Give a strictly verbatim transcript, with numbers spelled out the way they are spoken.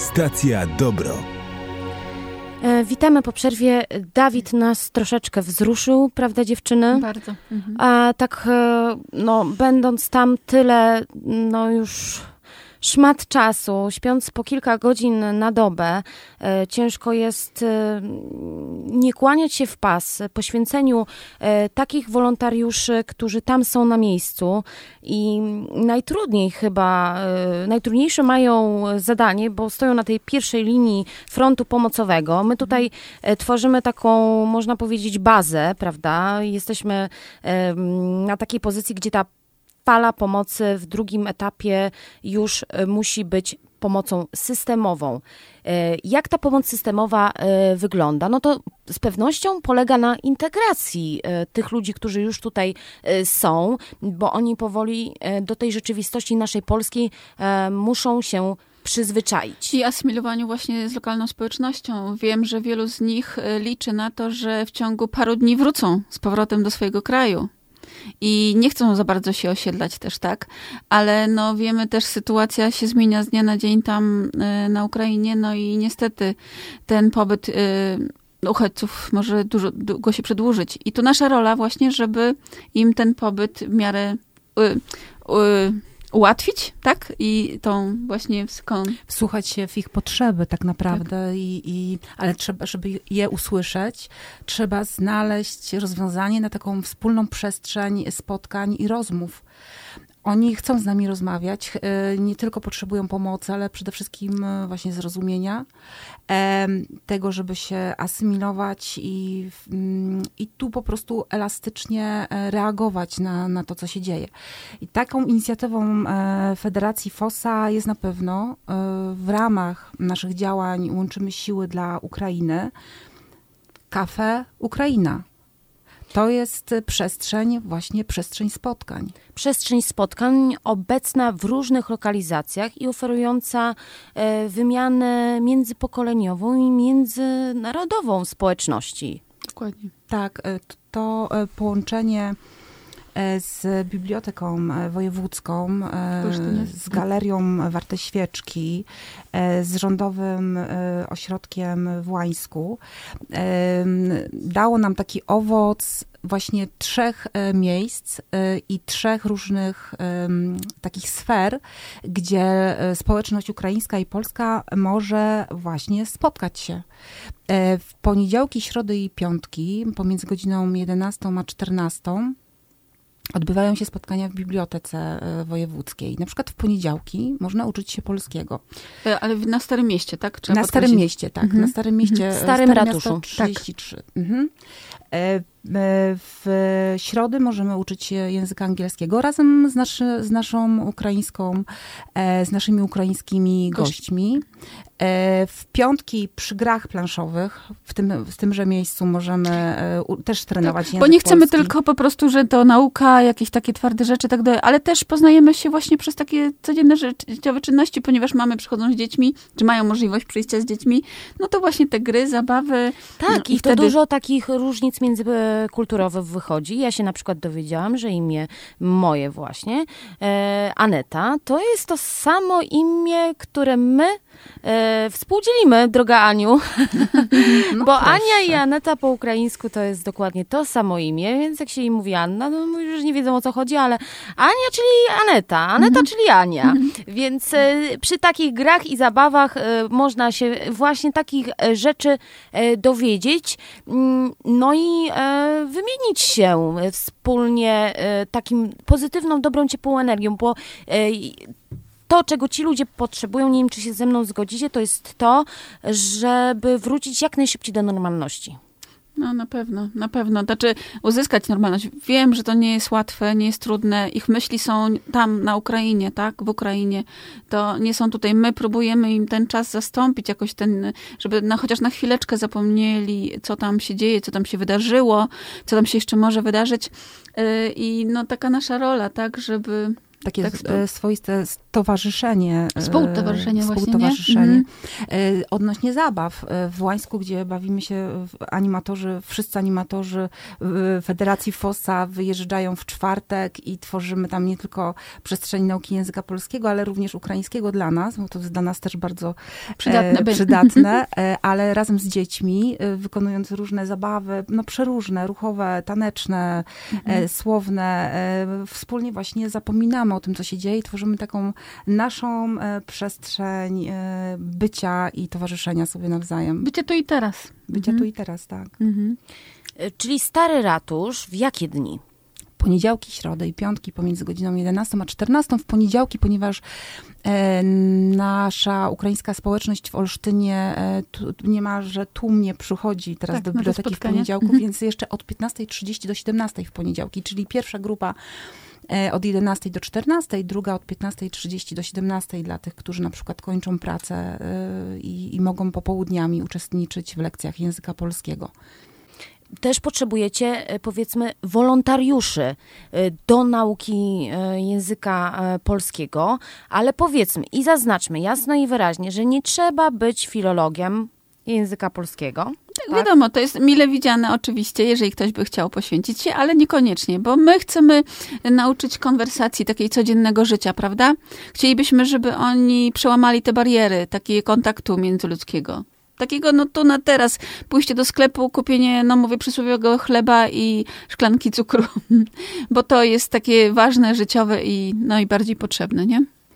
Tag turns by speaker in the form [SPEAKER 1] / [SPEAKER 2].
[SPEAKER 1] Stacja Dobro.
[SPEAKER 2] Witamy po przerwie. Dawid nas troszeczkę wzruszył, prawda dziewczyny?
[SPEAKER 3] Bardzo. Mhm.
[SPEAKER 2] A tak, no, będąc tam tyle, no już szmat czasu, śpiąc po kilka godzin na dobę, e, ciężko jest e, nie kłaniać się w pas poświęceniu e, takich wolontariuszy, którzy tam są na miejscu i najtrudniej chyba, e, najtrudniejsze mają zadanie, bo stoją na tej pierwszej linii frontu pomocowego. My tutaj e, tworzymy taką, można powiedzieć, bazę, prawda? Jesteśmy e, na takiej pozycji, gdzie ta fala pomocy w drugim etapie już musi być pomocą systemową. Jak ta pomoc systemowa wygląda? No to z pewnością polega na integracji tych ludzi, którzy już tutaj są, bo oni powoli do tej rzeczywistości naszej polskiej muszą się przyzwyczaić.
[SPEAKER 3] I asymilowaniu właśnie z lokalną społecznością. Wiem, że wielu z nich liczy na to, że w ciągu paru dni wrócą z powrotem do swojego kraju. I nie chcą za bardzo się osiedlać też, tak? Ale no wiemy też, sytuacja się zmienia z dnia na dzień tam y, na Ukrainie, no i niestety ten pobyt y, uchodźców może dużo, długo się przedłużyć. I tu nasza rola właśnie, żeby im ten pobyt w miarę y, y, ułatwić, tak? I tą właśnie skąd...
[SPEAKER 4] Wsłuchać się w ich potrzeby tak naprawdę, tak. I, i, ale trzeba, żeby je usłyszeć, trzeba znaleźć rozwiązanie na taką wspólną przestrzeń spotkań i rozmów. Oni chcą z nami rozmawiać, nie tylko potrzebują pomocy, ale przede wszystkim właśnie zrozumienia, tego, żeby się asymilować i, i tu po prostu elastycznie reagować na, na to, co się dzieje. I taką inicjatywą Federacji FOSA jest na pewno w ramach naszych działań Łączymy Siły dla Ukrainy Kafe Ukraina. To jest przestrzeń, właśnie przestrzeń spotkań.
[SPEAKER 2] Przestrzeń spotkań obecna w różnych lokalizacjach i oferująca e, wymianę międzypokoleniową i międzynarodową społeczności.
[SPEAKER 3] Dokładnie.
[SPEAKER 4] Tak, to połączenie z Biblioteką Wojewódzką, z Galerią Warte Świeczki, z Rządowym Ośrodkiem w Łańsku dało nam taki owoc właśnie trzech miejsc i trzech różnych takich sfer, gdzie społeczność ukraińska i polska może właśnie spotkać się. W poniedziałki, środy i piątki pomiędzy godziną jedenastą a czternastą odbywają się spotkania w Bibliotece Wojewódzkiej. Na przykład w poniedziałki można uczyć się polskiego.
[SPEAKER 3] Ale na Starym Mieście, tak? Trzeba
[SPEAKER 4] na
[SPEAKER 3] podkreślić.
[SPEAKER 4] Starym Mieście, tak.
[SPEAKER 3] Mhm.
[SPEAKER 4] Na Starym Mieście.
[SPEAKER 2] Mhm. Starym
[SPEAKER 4] Stare
[SPEAKER 2] Ratuszu.
[SPEAKER 4] Miasto trzydzieści trzy. Tak. Mhm. W środę możemy uczyć się języka angielskiego razem z, naszy, z naszą ukraińską, z naszymi ukraińskimi gośćmi. W piątki przy grach planszowych, w, tym, w tymże miejscu możemy też trenować
[SPEAKER 3] tak,
[SPEAKER 4] język
[SPEAKER 3] bo nie chcemy
[SPEAKER 4] polski.
[SPEAKER 3] tylko po prostu, że to nauka, jakieś takie twarde rzeczy i tak dalej, ale też poznajemy się właśnie przez takie codzienne życiowe czynności, ponieważ mamy przychodzą z dziećmi, czy mają możliwość przyjścia z dziećmi, no to właśnie te gry, zabawy.
[SPEAKER 2] Tak,
[SPEAKER 3] no,
[SPEAKER 2] i, i wtedy... to dużo takich różnic międzykulturowych wychodzi. Ja się na przykład dowiedziałam, że imię moje właśnie, e, Aneta, to jest to samo imię, które my E, współdzielimy, droga Aniu, no bo proszę. Ania i Aneta po ukraińsku to jest dokładnie to samo imię, więc jak się jej mówi Anna, no mówisz, że nie wiedzą, o co chodzi, ale Ania, czyli Aneta, Aneta, mm-hmm. czyli Ania, mm-hmm. więc e, przy takich grach i zabawach e, można się właśnie takich e, rzeczy e, dowiedzieć, mm, no i e, wymienić się wspólnie e, takim pozytywną, dobrą, ciepłą energią, bo e, to, czego ci ludzie potrzebują, nie wiem, czy się ze mną zgodzicie, to jest to, żeby wrócić jak najszybciej do normalności.
[SPEAKER 3] No na pewno, na pewno. Znaczy uzyskać normalność. Wiem, że to nie jest łatwe, nie jest trudne. Ich myśli są tam na Ukrainie, tak? W Ukrainie. To nie są tutaj. My próbujemy im ten czas zastąpić, jakoś ten, żeby na, chociaż na chwileczkę zapomnieli, co tam się dzieje, co tam się wydarzyło, co tam się jeszcze może wydarzyć. Yy, I no taka nasza rola, tak? Żeby...
[SPEAKER 4] Takie
[SPEAKER 3] tak to...
[SPEAKER 4] swoiste towarzyszenie.
[SPEAKER 3] Współtowarzyszenie właśnie,
[SPEAKER 4] Współtowarzyszenie.
[SPEAKER 3] Nie?
[SPEAKER 4] Odnośnie zabaw. W Łańsku, gdzie bawimy się animatorzy, wszyscy animatorzy Federacji Fossa wyjeżdżają w czwartek i tworzymy tam nie tylko przestrzeń nauki języka polskiego, ale również ukraińskiego dla nas, bo to jest dla nas też bardzo
[SPEAKER 3] przydatne,
[SPEAKER 4] e, przydatne ale razem z dziećmi, wykonując różne zabawy, no przeróżne, ruchowe, taneczne, mhm. e, słowne. E, wspólnie właśnie zapominamy o tym, co się dzieje i tworzymy taką naszą e, przestrzeń e, bycia i towarzyszenia sobie nawzajem.
[SPEAKER 3] Bycie tu i teraz.
[SPEAKER 4] Bycie
[SPEAKER 3] mhm.
[SPEAKER 4] tu i teraz, tak.
[SPEAKER 2] Mhm. Czyli Stary Ratusz w jakie dni?
[SPEAKER 4] Poniedziałki, środy i piątki pomiędzy godziną jedenastą a czternastą. W poniedziałki, ponieważ e, nasza ukraińska społeczność w Olsztynie e, tu, niemalże tłumnie przychodzi teraz
[SPEAKER 3] tak,
[SPEAKER 4] do biblioteki w poniedziałku, więc jeszcze od piętnastej trzydzieści do siedemnastej w poniedziałki, czyli pierwsza grupa od jedenastej do czternastej, druga od piętnastej trzydzieści do siedemnastej dla tych, którzy na przykład kończą pracę i, i mogą popołudniami uczestniczyć w lekcjach języka polskiego.
[SPEAKER 2] Też potrzebujecie, powiedzmy, wolontariuszy do nauki języka polskiego, ale powiedzmy i zaznaczmy jasno i wyraźnie, że nie trzeba być filologiem języka polskiego.
[SPEAKER 3] Tak, wiadomo, to jest mile widziane oczywiście, jeżeli ktoś by chciał poświęcić się, ale niekoniecznie, bo my chcemy nauczyć konwersacji takiej codziennego życia, prawda? Chcielibyśmy, żeby oni przełamali te bariery takiego kontaktu międzyludzkiego. Takiego, no tu na teraz, pójście do sklepu, kupienie, no mówię, przysłowiowego chleba i szklanki cukru, bo to jest takie ważne, życiowe i no i bardziej potrzebne, nie?